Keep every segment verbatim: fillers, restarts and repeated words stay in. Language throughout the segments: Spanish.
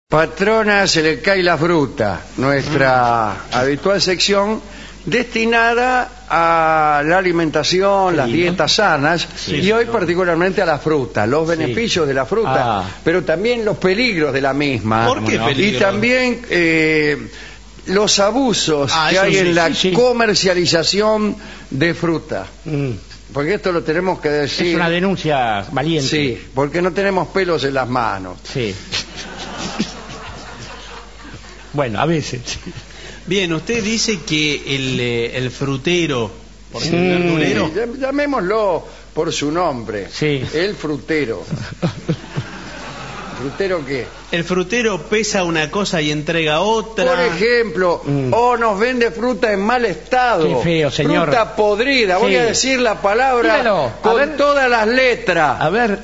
Patrona, se le cae la fruta, nuestra mm. habitual sección destinada a la alimentación, sí, las dietas sanas, sí, y hoy no. particularmente a la fruta, los beneficios sí. de la fruta, ah. pero también los peligros de la misma. ¿Por qué peligros? Y también eh, los abusos ah, que hay sí, en la sí, comercialización de fruta. Mm. Porque esto lo tenemos que decir. Es una denuncia valiente. Sí, porque no tenemos pelos en las manos. Sí. Bueno, a veces. Bien, usted dice que el, eh, el frutero, por sí, el verdulero, llamémoslo por su nombre, sí. el frutero. ¿Frutero qué? El frutero pesa una cosa y entrega otra. Por ejemplo, mm. o nos vende fruta en mal estado. Qué feo, señor. Fruta podrida. Sí. Voy a decir la palabra Dígalo. con ver. todas las letras. A ver.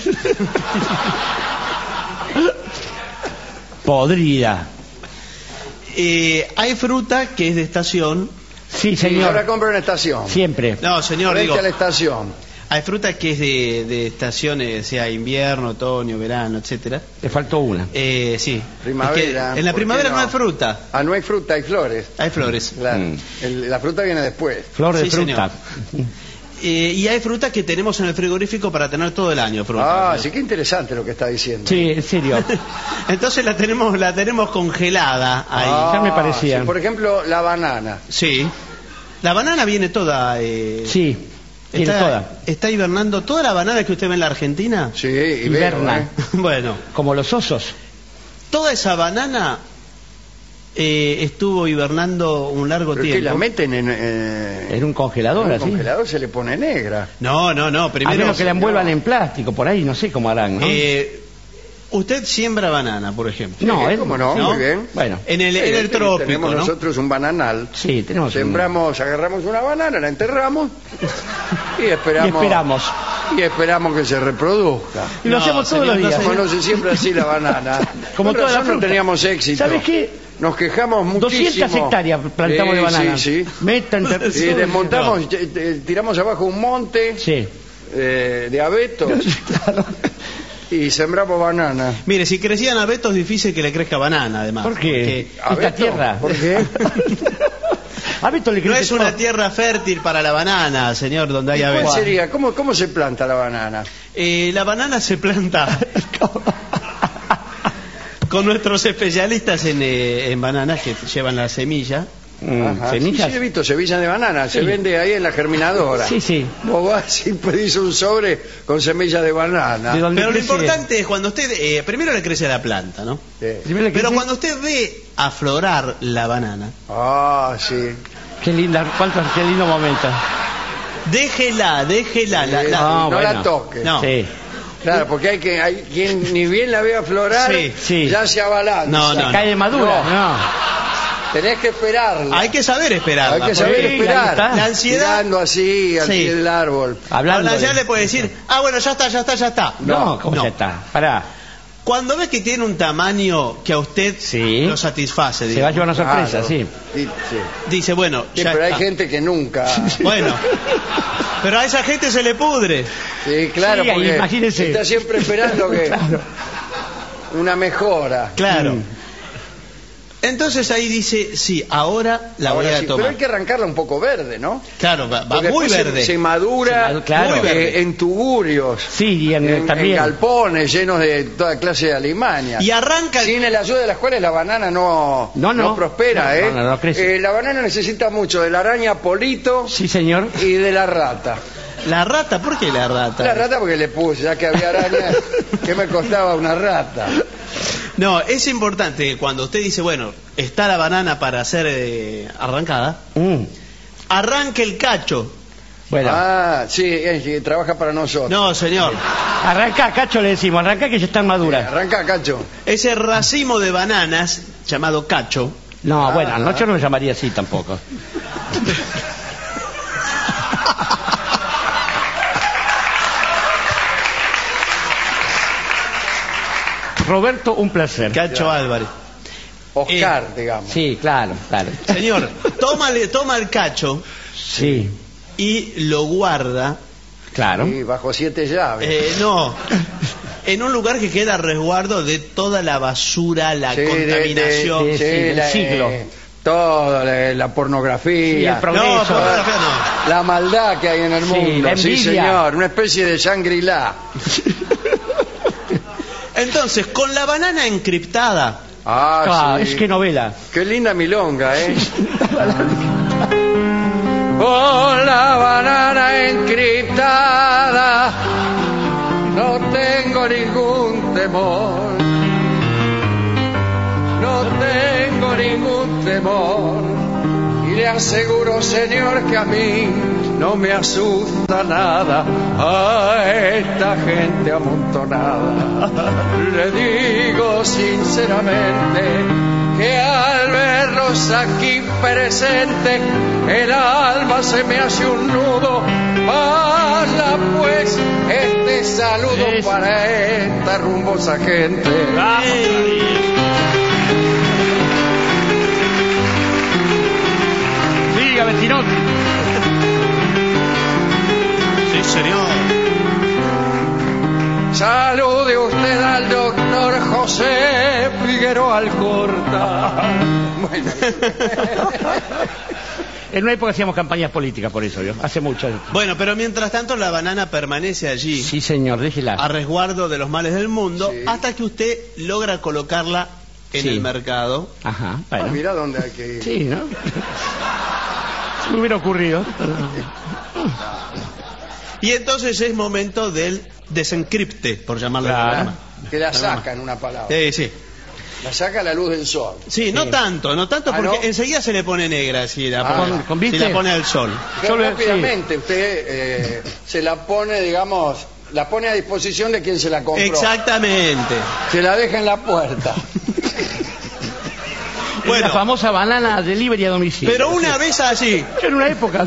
Podrida. Eh, hay fruta que es de estación. Sí, señor. Yo la compro en estación. Siempre. No, señor, Frente digo. a la estación. Hay fruta que es de, de estaciones, sea invierno, otoño, verano, etcétera. Te faltó una. Eh, sí. Primavera. Es que en la primavera no? no hay fruta. Ah, no hay fruta, hay flores. Hay flores. Claro. Mm. El, la fruta viene después. Flor de sí, fruta. Eh, y hay fruta que tenemos en el frigorífico para tener todo el año. Fruta, ah, ¿no? sí, qué interesante lo que está diciendo. Sí, en serio. Entonces la tenemos la tenemos congelada ahí. Ah, ya me parecía. Sí, por ejemplo, la banana. Sí. La banana viene toda. Eh, sí. Viene está, toda. ¿Está hibernando toda la banana que usted ve en la Argentina? Sí, hiberna. ¿eh? Bueno. Como los osos. Toda esa banana eh, estuvo hibernando un largo ¿Pero tiempo. que la meten en, eh, en un congelador, en un así. congelador se le pone negra. No, no, no. Primero, a menos que la envuelvan no. en plástico, por ahí no sé cómo harán, ¿no? Eh, usted siembra banana, por ejemplo. No, sí, es, ¿cómo no? ¿no? Muy bien. Bueno. En el, Sí, en el trópico, tenemos ¿no? nosotros un bananal. Sí, tenemos. Sembramos, un... agarramos una banana, la enterramos y esperamos. Y esperamos. Y esperamos que se reproduzca. Y lo No, hacemos todos señor, los días. Como no se siembra así la banana. Como Con toda la razón no fruta. teníamos éxito. ¿Sabes qué? Nos quejamos muchísimo. doscientas hectáreas plantamos sí, de banana. Sí, sí. Metan ter... Y desmontamos, no. tiramos abajo un monte sí. eh, de abetos. Claro. Y sembramos banana. Mire, si crecían abetos, es difícil que le crezca banana, además. ¿Por qué? Esta ¿Abeto? tierra. ¿Por qué? Abeto le No crece es una todo. tierra fértil para la banana, señor, donde hay ¿Y ¿Cuál abetos. sería? ¿Cómo, ¿Cómo se planta la banana? Eh, la banana se planta con nuestros especialistas en, eh, en bananas que llevan la semilla. Mm, Ajá. ¿semillas? Sí, sí, he visto semillas de banana, Sí. se vende ahí en la germinadora. Sí, sí. Vos vas y pedís un sobre con semillas de banana. ¿De dónde Pero lo crece? importante es cuando usted, eh, primero le crece la planta, ¿no? Sí. Primero le Pero crece- cuando usted ve aflorar la banana, Ah, sí. Qué linda, cuántos, qué lindo momento. déjela, déjela. La, la- Ah, no bueno. la toque. No. Sí. Claro, porque hay que hay quien ni bien la ve aflorar, Sí, sí. ya se abalanza. No, no, Cae de madura. No. No. Tenés que esperarla. Hay que saber esperarla. Hay que porque saber ahí esperar. está. La ansiedad- Mirando así al Sí. pie del árbol. Hablando. Ahora ya de- le puede decir, ah, bueno, ya está, ya está, ya está. No, ¿cómo no. ya está? Pará. Cuando ve que tiene un tamaño que a usted Sí. lo satisface, Se va a digamos, llevar una sorpresa, Claro. sí. Sí, sí. dice, bueno, Sí, ya pero hay está. gente que nunca. Bueno, pero a esa gente se le pudre. Sí, claro, Sí, ahí, porque imagínese. está siempre esperando que Claro. una mejora. Claro. Mm. Entonces ahí dice, sí, ahora la Ahora voy a sí, tomar. pero hay que arrancarla un poco verde, ¿no? Claro, va, va Porque muy después se- verde. Se, madura Se madu- claro. muy verde, verde. en tuburios, Sí, y en, en, en también. galpones llenos de toda clase de alimañas. Y arranca... Sin la ayuda de las cuales la banana no, No, no. prospera, No, ¿eh? no, no, no crece. Eh, La banana necesita mucho de la araña polito Sí, señor. y de la rata. La rata, ¿por qué la rata? La rata porque le puse, ya que había araña, ¿qué me costaba una rata? No, es importante que cuando usted dice, bueno, está la banana para ser eh, arrancada, Mm. arranque el cacho. Bueno. Ah, sí, es que trabaja para nosotros. No, señor. Arranca, Cacho, le decimos. Arranca que ya están maduras. Arranca, Cacho. Ese racimo de bananas, llamado cacho, No, Ah, bueno, ah. anoche no lo llamaría así tampoco. Roberto, un placer. Cacho Claro. Álvarez. Oscar, Eh, digamos. Sí, claro, claro. Señor, toma, toma el cacho Sí, y lo guarda. claro. Sí, bajo siete llaves. Eh, no, en un lugar que queda a resguardo de toda la basura, la Sí, de- de- contaminación. de- sí, sí, del la- siglo. eh, todo, la, la Y pornografía, el progreso. No, pornografía no. la maldad que hay en el Sí, mundo. la Sí, envidia. señor, una especie de Shangri-La. Entonces, con la banana encriptada, Ah, Ah, sí. es que novela. Qué linda milonga, ¿eh? Con la banana encriptada no tengo ningún temor, no tengo ningún temor, y le aseguro, señor, que a mí no me asusta nada a esta gente amontonada. Le digo sinceramente que al verlos aquí presentes el alma se me hace un nudo. Vaya pues este saludo Es- para esta rumbosa gente. Diga, Bettinotti. sí señor. Salude usted al doctor José Figueroa Alcorta. Bueno, En una época hacíamos campañas políticas por eso, ¿vio? Hace mucho. Bueno, pero mientras tanto la banana permanece allí, Sí, señor, déjela. a resguardo de los males del mundo, Sí. hasta que usted logra colocarla en Sí. el mercado. Ajá, ah, bueno. mira dónde hay que ir. Sí, ¿no? Se me hubiera ocurrido. Y entonces es momento del desencripte, por llamarlo de Claro. alguna forma. Que la saca en una palabra. Sí, sí. La saca a la luz del sol. Sí, no tanto, no tanto, Ah, porque ¿no? enseguida se le pone negra si la, Ah, pone, con- con si viste. la pone al sol. Que Solo- rápidamente usted eh, se la pone, digamos, la pone a disposición de quien se la compró. Exactamente. Se la deja en la puerta. Bueno. La famosa banana delivery a domicilio. Pero una vez allí, Yo en una época.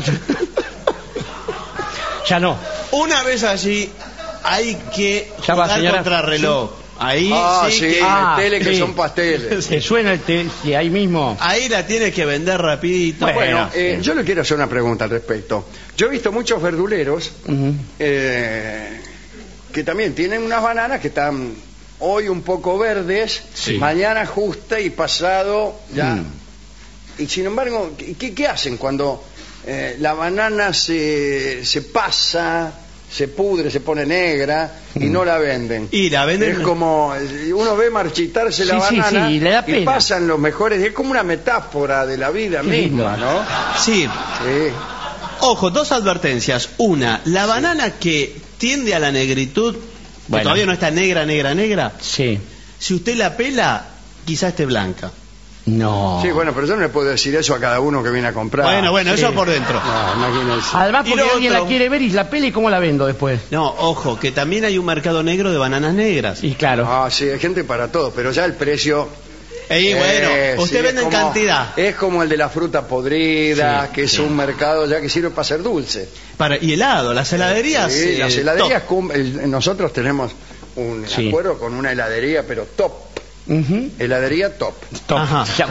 Ya no. una vez allí, hay que Ya va, jugar señora. contra reloj. Ahí Ah, sí, sí, que- Ah, tele que sí. son pasteles. Se suena el té y ahí mismo. ahí la tienes que vender rapidito. Bueno. Bueno, eh, yo le quiero hacer una pregunta al respecto. Yo he visto muchos verduleros Ujú. eh, que también tienen unas bananas que están hoy un poco verdes, Sí. mañana justa y pasado ya. Mm. Y sin embargo, ¿qué, qué hacen cuando eh, la banana se, se pasa, se pudre, se pone negra y Mm. no la venden? Y la venden. Es como, eh, uno ve marchitarse la Sí, sí, banana sí, le da y pena. pasan los mejores, es como una metáfora de la vida Qué misma, lindo. ¿no? Sí. Sí. Ojo, dos advertencias. Una, la banana que tiende a la negritud, que Bueno. todavía no está negra, negra, negra, Sí. si usted la pela, quizás esté blanca. No. Sí, bueno, pero yo no le puedo decir eso a cada uno que viene a comprar. Bueno, bueno, sí. eso por dentro. No, imagínense. Además, Y porque lo alguien otro- la quiere ver y la pela y cómo la vendo después. No, ojo, que también hay un mercado negro de bananas negras. Y claro. Ah, sí, hay gente para todo, pero ya el precio... Y bueno, eh, usted sí, vende es en como- cantidad. Es como el de la fruta podrida, Sí, que es sí. un mercado ya que sirve para hacer dulce. Para, y helado, las heladerías. Sí, eh, las heladerías, top. cum- el- nosotros tenemos un Sí. acuerdo con una heladería, pero top. Ujú. Heladería top. Top. Ajá. Ya-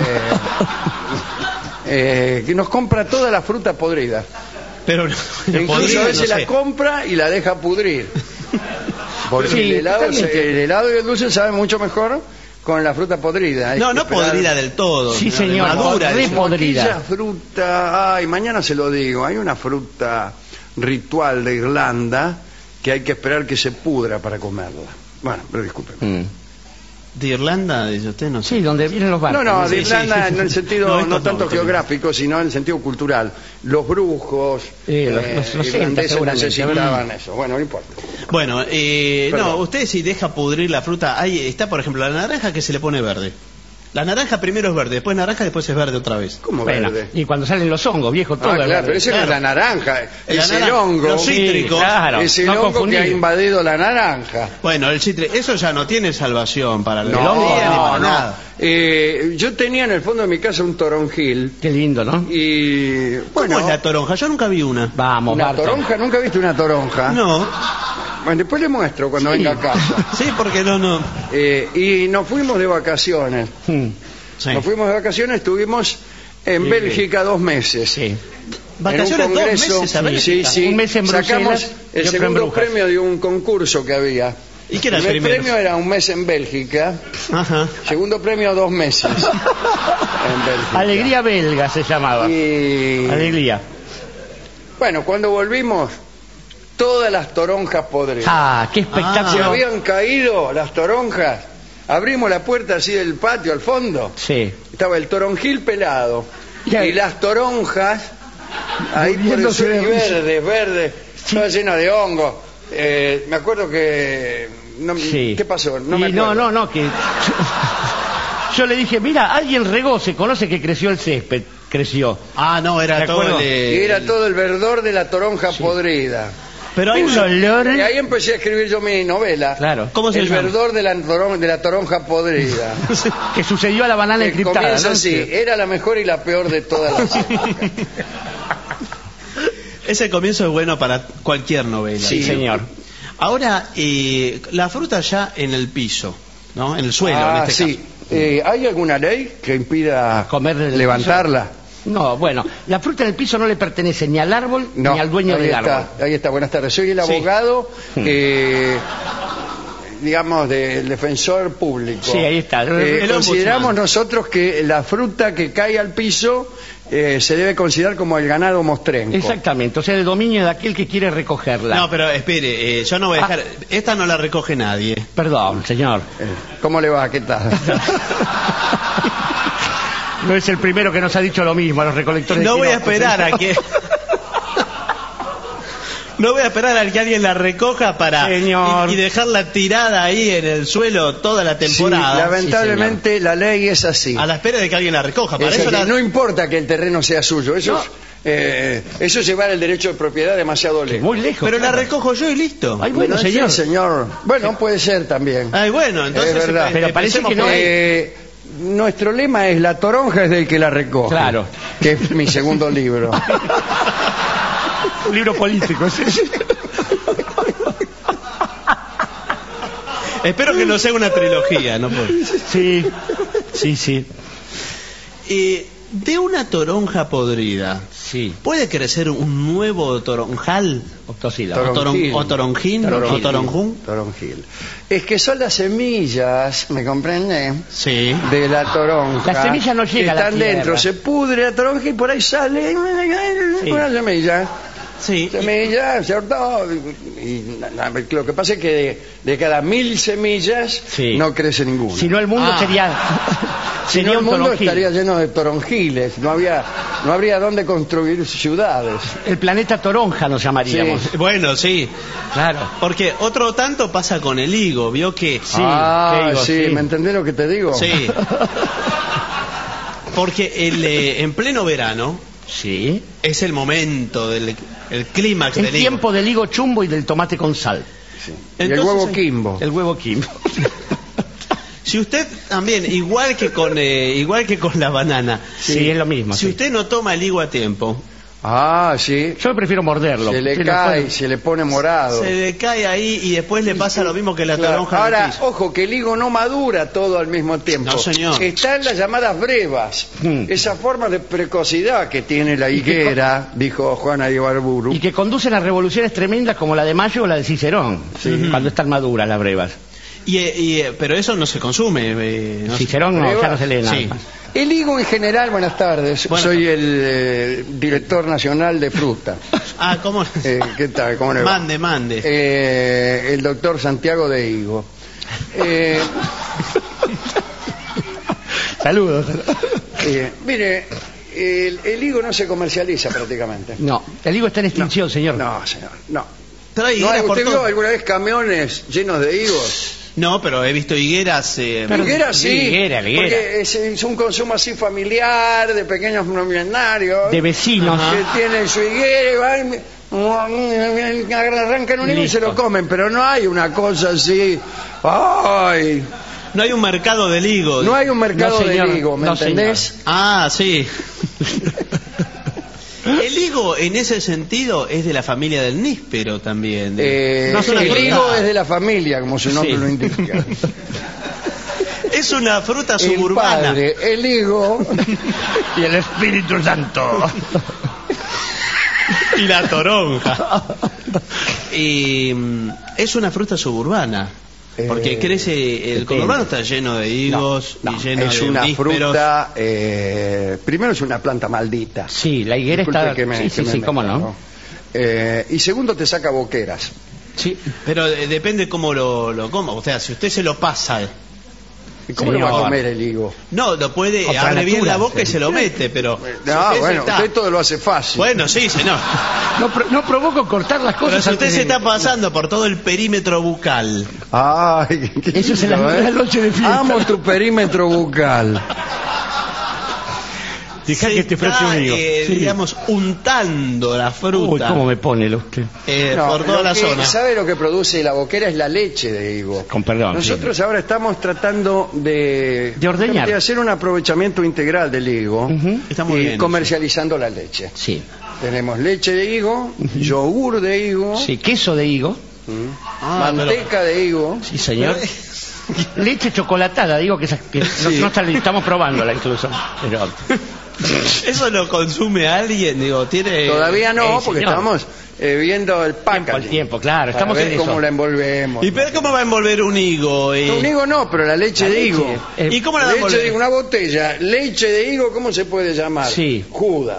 Eh, que nos compra toda la fruta podrida. Pero no, Incluso podrido, a veces no la sé. compra y la deja pudrir. Porque Sí, el, helado, está bien se- que- el helado y el dulce saben mucho mejor con la fruta podrida. Hay No, que no esperar. podrida del todo. Sí, no, señor, Madura. re dice. podrida. Aquella fruta, ay, mañana se lo digo, hay una fruta ritual de Irlanda que hay que esperar que se pudra para comerla. Bueno, pero disculpen. Mm. De Irlanda, dice usted, no sé. Sí, donde vienen los barcos. No, no, de Sí, sí, Irlanda sí. en el sentido No, no, estos no, tanto estos no. geográfico, sino en el sentido cultural. Los brujos Eh, los- eh, los- los irlandeses celtas, seguramente. necesitaban eso. Bueno, no importa. Bueno, eh, Perdón. no, usted si deja pudrir la fruta, ahí está, por ejemplo, la naranja que se le pone verde. La naranja primero es verde, después naranja, después es verde otra vez. ¿Cómo Bueno, verde? y cuando salen los hongos, viejo, todo Ah, es claro, verde. pero ese no es Claro. la naranja, La es el naranja, hongo. los Sí, cítricos. claro, Es el no hongo que confundir. ha invadido la naranja. Bueno, el citre, eso ya no tiene salvación para el No, hongo ni no, para no. nada. Eh, yo tenía en el fondo de mi casa un toronjil Qué lindo, ¿no? y bueno, ¿Cómo es la toronja? Yo nunca vi una. Vamos, una Barton. toronja, ¿nunca viste una toronja? No. Bueno, después le muestro cuando Sí. venga a casa. Sí, porque no, no. Eh, y nos fuimos de vacaciones. Mm. Sí. Nos fuimos de vacaciones, estuvimos en Sí. Bélgica dos meses. Sí. Vacaciones en un dos congreso, meses a sí, Bélgica. sí, Un mes en sacamos Bruselas y el otro en segundo Brujas. premio de un concurso que había ¿Y qué era el primer primero? premio era un mes en Bélgica. Ajá. Segundo premio, dos meses en Bélgica. Alegría belga se llamaba. Y Alegría. bueno, cuando volvimos, todas las toronjas podridas. Ah, qué Se espectáculo. habían caído las toronjas. Abrimos la puerta así del patio al fondo. Sí. Estaba el toronjil pelado Y ahí- y las toronjas ahí por el Muriéndose suelo, de y risa. verdes, verdes, toda llena de hongos. Eh, me acuerdo que no, Sí. ¿qué pasó? No Y me no, acuerdo. no, no, que yo le dije, mira, alguien regó, se conoce que creció el césped, creció. Ah, no, era ¿De todo acuerdo? el... Y era todo el verdor de la toronja podrida. Pero hay Un una... olor. Y ahí empecé a escribir yo mi novela. Claro. ¿Cómo se El llama? verdor de la, toron- de la toronja podrida. Que sucedió a la banana Que encriptada. comienza ¿no? así, era la mejor y la peor de todas las épocas. Ese comienzo es bueno para cualquier novela. Sí, señor. Ahora, eh, la fruta ya en el piso, ¿no? En el suelo, en Ah, este sí. caso. Eh, ¿Hay alguna ley que impida Comer del levantarla? No, bueno, la fruta en el piso no le pertenece ni al árbol No, ni al dueño ahí del está, árbol. ahí está, buenas tardes. Soy el Sí. abogado, eh, digamos, del defensor público. Sí, ahí está. Eh, El consideramos ombudsman. nosotros que la fruta que cae al piso eh, se debe considerar como el ganado mostrenco. Exactamente, o sea, el dominio de aquel que quiere recogerla. No, pero espere, eh, yo no voy a dejar... Esta no la recoge nadie. Perdón, señor. Eh, ¿Cómo le va? ¿Qué tal? No es el primero que nos ha dicho lo mismo a los recolectores. No de voy a quinojos, esperar a señor. que... No voy a esperar a que alguien la recoja para Señor. y, y dejarla tirada ahí en el suelo toda la temporada. Sí, lamentablemente la ley es así. A la espera de que alguien la recoja. Para Es eso así. la... No importa que el terreno sea suyo, eso, es, eh, eso es llevar el derecho de propiedad demasiado lejos. Muy lejos. Pero la claro. recojo yo y listo. Ay, bueno, sí, señor. señor. Bueno, puede ser también. Ay, bueno, entonces... Es verdad. eh, Pero parece pensemos que no por ahí. Eh, nuestro lema es la toronja es del que la recoge. Claro. Que es mi segundo libro. Un libro político. sí. Espero que no sea una trilogía, ¿no? Puedo. Sí, sí, sí. Eh, de una toronja podrida, Sí. ¿puede crecer un nuevo toronjal? Octosílabo. Toron- Toronjil. o toronjín, Toronjil. o toronjún. Toronjil. Es que son las semillas, ¿me comprende? Sí. De la toronja. La semilla no llega a que la están tierra. dentro, se pudre la toronja y por ahí sale Sí. una semilla. Sí. Semillas, ¿cierto? Y, y na- na- lo que pasa es que de, de cada mil semillas Sí. no crece ninguna. Si no, el mundo Ah. sería. Si no, sería el un mundo toronjil. estaría lleno de toronjiles, no había, no habría dónde construir ciudades. El planeta toronja nos llamaríamos. Sí. Bueno, sí. Claro. Porque otro tanto pasa con el higo, ¿vio que? Sí, ah, te digo, sí, sí. ¿me entendés lo que te digo? Sí. Porque el, eh, en pleno verano Sí. es el momento del el clímax El del higo. tiempo del higo chumbo y del tomate con sal. Sí. Y el Entonces, huevo eh, quimbo. El huevo quimbo. Si usted también, igual que con eh, igual que con la banana, Sí, es lo mismo. si sí. usted no toma el higo a tiempo, Ah, sí. Yo prefiero morderlo. Se le Sí, lo cae, puedo- se le pone morado. se le cae ahí y después le pasa lo mismo que la Claro. toronja en el Ahora, piso. ojo, que el higo no madura todo al mismo tiempo. No, señor. Están las llamadas brevas. Mm. Esa forma de precocidad que tiene la Y que higuera, dijo Juana Ibarburu. Y que conducen a revoluciones tremendas como la de Mayo o la de Cicerón, cuando están maduras las brevas. Y, eh, y, eh, pero eso no se consume. eh, no se- Cicerón no, Brevas. ya no se lee nada Sí. más. El higo en general, buenas tardes. Bueno. Soy el eh, director nacional de fruta. Ah, ¿cómo? Eh, ¿Qué tal? ¿Cómo le va? Mande, mande. Eh, el doctor Santiago de Higo. Eh, Saludos. eh, mire, el, el higo no se comercializa prácticamente. No, el higo está en extinción, señor. No, señor, no. Pero hay ¿No hay- higueras por ¿Usted todo- vio alguna vez camiones llenos de higos? No, pero he visto higueras. eh, Pero- Higuera sí, higuera, higuera. porque es, es un consumo así familiar, de pequeños millonarios, De vecinos. que tienen su higuera y van, arrancan un higo y se lo Listo. comen, pero no hay una cosa así, ay, no hay un mercado del higo. no hay un mercado No, señor, de higo, ¿me no, entendés? Ah, sí. El higo, en ese sentido, es de la familia del níspero también. de- Eh, No es una el fruta. higo es de la familia, como su nombre Sí. lo indica. Es una fruta El suburbana. padre, el higo, Y el Espíritu Santo. Y la toronja. Y mm, es una fruta suburbana. Porque Eh, crece, el conurbano está lleno de higos No, y no, lleno es de una nísperos. fruta, eh, primero es una planta maldita. Sí, la higuera Disculpe está... que me- sí, que sí, me sí, meta, cómo no. Eh, y segundo te saca boqueras. Sí. Pero eh, depende cómo lo, lo coma. O sea, si usted se lo pasa... ¿Y cómo lo va a Señor. comer el higo? No, lo puede, Contra abre bien natura, la boca y sí. se lo mete, pero... si No, usted bueno, se está- usted todo lo hace fácil. Bueno, sí, señor. No, pro- no provoco cortar las Pero cosas. si usted antes se de- está pasando por todo el perímetro bucal... Ay, qué Eso es en lindo, la- ¿eh? la noche de fiesta. Amo tu perímetro bucal. Dejá se que te frase un está, higo. eh, Sí. digamos, untando la fruta Uy, cómo me pone el usted. eh, No, por toda lo la que- zona. ¿Sabe lo que produce la boquera? Es la leche de higo. Con perdón. Nosotros sí. ahora estamos tratando de, De ordeñar. de hacer un aprovechamiento integral del higo Ujú. Está muy y bien. comercializando la leche. Sí. Tenemos leche de higo, yogur de higo, Sí, queso de higo. mm, Ah, manteca de higo. Sí, señor. Leche chocolatada, digo que, esa- que no, Sí. no está- estamos probándola incluso. Pero, ¿Eso lo consume alguien? Digo, tiene... Todavía no, eh, porque señor. estamos eh, viendo el tiempo al packaging. tiempo, claro. Para Estamos ver en cómo eso. la envolvemos. ¿Y pero cómo va a envolver un higo? eh? Un higo no, pero la leche La de leche, higo. eh, ¿Y cómo la va a Leche de envolver? higo, una botella, leche de higo, ¿cómo se puede llamar? Sí. Judas.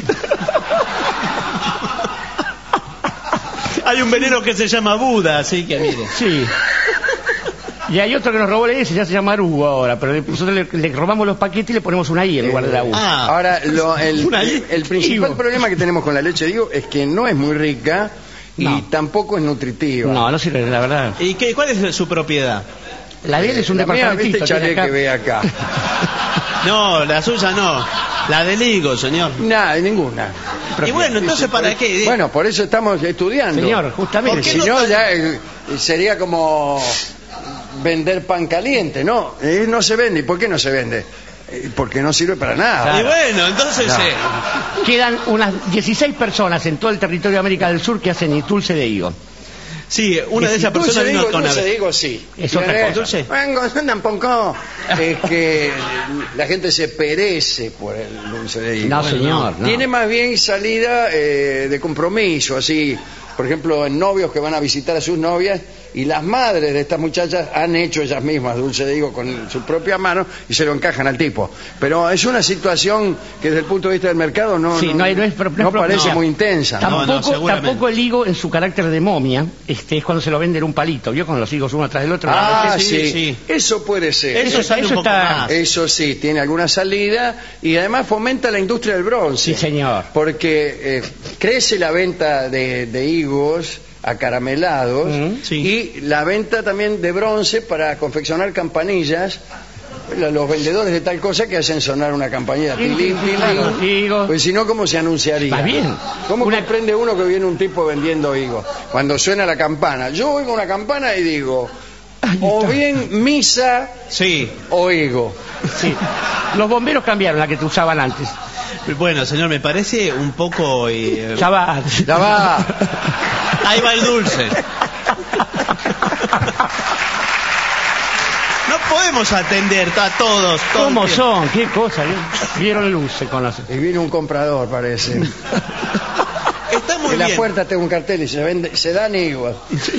Hay un veneno que se llama Buda, así que mire. Sí. Y hay otro que nos robó la I, ya se llama Hugo ahora, pero le- nosotros le, le robamos los paquetes y le ponemos una I en lugar de la U. Ah, Ahora, lo- el, Una el, I- el principal higo. problema que tenemos con la leche de higo es que no es muy rica y No. tampoco es nutritiva. No, no sirve, la verdad. ¿y qué, cuál es su propiedad? La de él es un La mía, departamentito. viste, tiene Chale, acá- que ve acá. No, la suya no. La del higo, señor. Nada, ninguna. Y bueno, entonces, ¿para qué? Bueno, por eso estamos estudiando. Señor, justamente. ¿Por qué Si no no, tan- ya eh, sería como vender pan caliente, ¿no? Eh, no se vende. ¿Y por qué no se vende? Eh, porque no sirve para nada. Y bueno, entonces... No. eh, Quedan unas dieciséis personas en todo el territorio de América del Sur que hacen dulce de higo. sí, una de esas Dulce personas de vino higo, con... dulce ave- de higo, sí. Es otra Tiene- cosa. Dulce. Vengo, tampoco. Es que la gente se perece por el dulce de higo. No, señor. no. Tiene más bien salida eh, de compromiso, así, por ejemplo, en novios que van a visitar a sus novias y las madres de estas muchachas han hecho ellas mismas dulce de higo con su propia mano y se lo encajan al tipo. Pero es una situación que desde el punto de vista del mercado no, Sí, no, hay- no es pro- no es no propia. parece muy intensa. ¿no? Tampoco- Tampoco, seguramente. tampoco el higo en su carácter de momia, este, es cuando se lo venden en un palito, ¿vio? Con los higos uno atrás del otro. Ah, Sí, sí, sí. eso puede ser. Eso Eso- sale eso un poco está- más. Eso sí, tiene alguna salida y además fomenta la industria del bronce. Sí, señor. Porque eh, crece la venta de, de higos acaramelados Mm, sí. y la venta también de bronce para confeccionar campanillas. La- Los vendedores de tal cosa que hacen sonar una campanilla. Sí, Tilín, sí, claro, tilín. higos. Pues si no, ¿cómo se anunciaría? Va bien. ¿Cómo Una- comprende uno que viene un tipo vendiendo higos? Cuando suena la campana. Yo oigo una campana y digo, o bien misa Sí. o higo. Sí. Los bomberos cambiaron la que te usaban antes. Bueno, señor, me parece un poco... eh, Ya va. Ya va. Ahí va el dulce. No podemos atender a todos. todo el ¿Cómo tiempo. son? ¿Qué cosa? Vieron luces con las... Y viene un comprador, parece. Está muy En la bien. puerta tengo un cartel y se vende, se dan higos.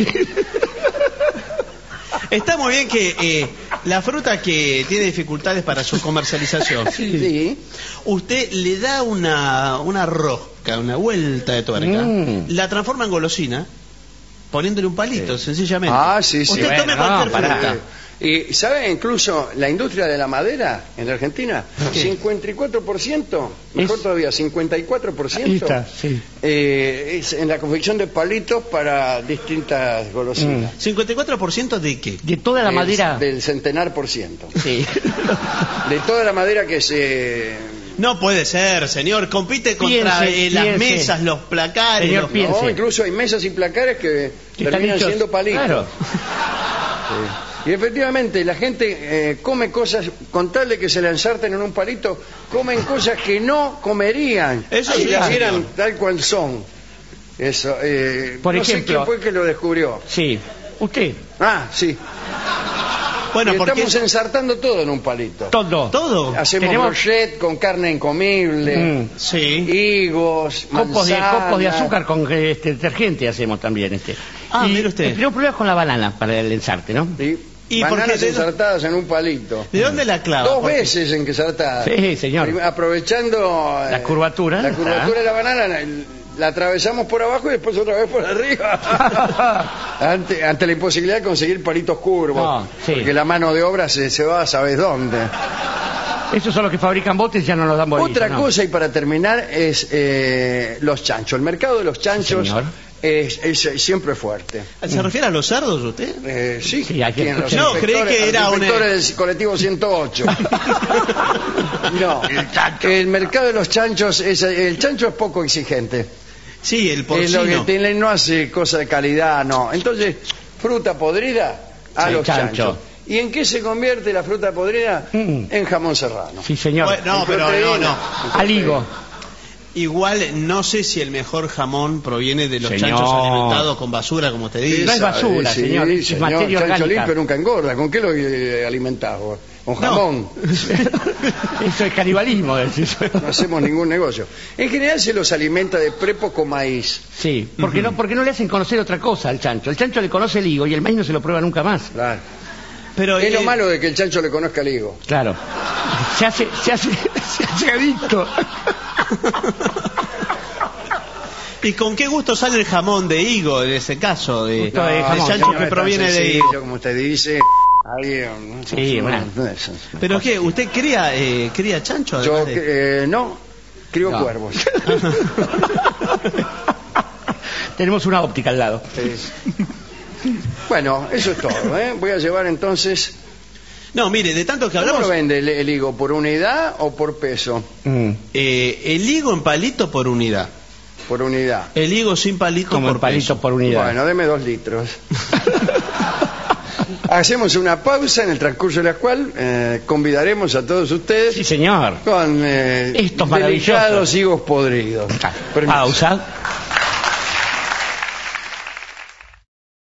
Está muy bien que eh, la fruta que tiene dificultades para su comercialización, Sí. usted le da una, una rosca, una vuelta de tuerca, Mm. la transforma en golosina, poniéndole un palito, sencillamente. Ah, sí, sí. Usted Bueno, tome no, cualquier pará. fruta. Y ¿sabe incluso la industria de la madera en la Argentina? ¿Qué? cincuenta y cuatro por ciento, mejor Es- todavía, cincuenta y cuatro por Ahí ciento está, sí. eh, es en la confección de palitos para distintas golosinas. ¿cincuenta y cuatro por ciento de qué? De toda la Del- madera... Del centenar por ciento. Sí. De toda la madera que se... No puede ser, señor. Compite contra Piense, eh, las piense. mesas, los placares. Señor, los- piense. No, incluso hay mesas y placares que Que están terminan hechos- siendo palitos. Claro. Y efectivamente, la gente eh, come cosas, con tal de que se le ensarten en un palito, comen cosas que no comerían Eso si sí, las señor. vieran tal cual son. Eso, eh, Por no ejemplo- sé quién fue que lo descubrió. Sí. Usted. Ah, sí. Bueno, Y porque estamos ensartando todo en un palito. Todo. todo. Hacemos Tenemos- brochette con carne incomible, Mm. Sí. higos, Copos de, manzanas. copos de azúcar con este, detergente hacemos también. Este. Ah, y mire usted. tenemos problemas con la banana para el ensarte, ¿no? ¿Sí? ¿Y por Bananas qué de- ensartadas en un palito. ¿De dónde la clava? Dos Porque- veces en que ensartadas. Sí, señor. Prim- Aprovechando eh, La curvatura. La curvatura Ah. de la banana, la, la atravesamos por abajo y después otra vez por arriba. ante, ante la imposibilidad de conseguir palitos curvos. No, sí. Porque la mano de obra se, se va a sabes dónde. Esos son los que fabrican botes y ya no nos dan bolilla. Otra ¿no? cosa, y para terminar, es eh, los chanchos. El mercado de los chanchos Señor. es, es siempre fuerte. ¿Se refiere a los cerdos usted? Eh, sí, Sí, hay que ¿quién? Los escuchar. No, creí inspectores- que era los una- inspectores del colectivo ciento ocho. No, el mercado de los chanchos, es, el chancho es poco exigente. Sí, el Es lo que porcino. tiene, no hace cosa de calidad, no. Entonces, fruta podrida a Sí, los chancho. chanchos. ¿Y en qué se convierte la fruta podrida? Mm. En jamón serrano. Sí, señor. Bueno, no, En pero no, proteína. no. Al higo. Igual no sé si el mejor jamón proviene de los Señor. chanchos alimentados con basura, como te digo. No es basura, Sí, señor, es señor. materia Chancho orgánica. limpio nunca engorda. ¿Con qué lo eh, alimentás vos? Con jamón. Eso es canibalismo. decís. No hacemos ningún negocio. En general se los alimenta de prepo con maíz. Sí, porque no, porque no le hacen conocer otra cosa al chancho. El chancho le conoce el higo y el maíz no se lo prueba nunca más. Claro. Pero Es lo eh, malo de que el chancho le conozca el higo. Claro. Se hace, se hace, se hace adicto. ¿y con qué gusto sale el jamón de higo en ese caso? De, Gusto de del jamón, chancho no que es tan proviene de sencillo higo. como usted dice. Ahí, no, Sí, no, bueno. no es- ¿Pero qué? ¿Usted cría, eh, cría chancho? Yo además de- eh, no, crío No. cuervos. Tenemos una óptica al lado. Sí. Bueno, eso es todo. ¿eh? Voy a llevar entonces. No, mire, de tanto que ¿Cómo hablamos, lo vende el, el higo? ¿Por unidad o por peso? Mm. eh, el higo en palito por unidad. Por unidad. El higo sin palito Como por el palito peso. por unidad. Bueno, deme dos litros. Hacemos una pausa en el transcurso de la cual eh, convidaremos a todos ustedes Sí, señor. con eh, Estos delicados maravillosos. higos podridos. Permiso. Pausa.